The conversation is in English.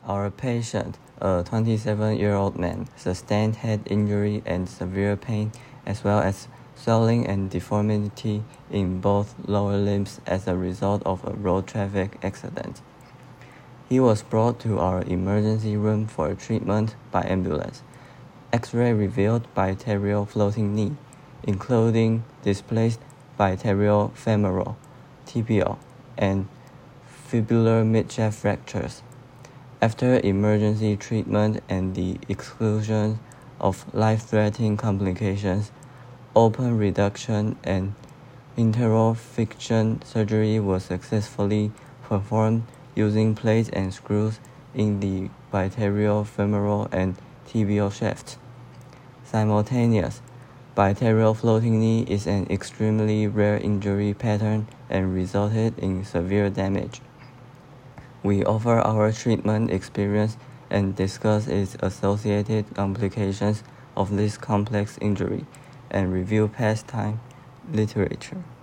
Our patient, a 27-year-old man, sustained head injury and severe pain, as well as swelling and deformity in both lower limbs as a result of a road traffic accident. He was brought to our emergency room for treatment by ambulance. X-ray revealed bilateral floating knee, including displaced bilateral femoral, tibial, and fibular midshaft fractures. After emergency treatment and the exclusion of life-threatening complications, open reduction and internal fixation surgery was successfully performed using plates and screws in the bilateral femoral and tibial shafts. Simultaneous bilateral floating knee is an extremely rare injury pattern and resulted in severe damage. We offer our treatment experience and discuss its associated complications of this complex injury and review past time literature.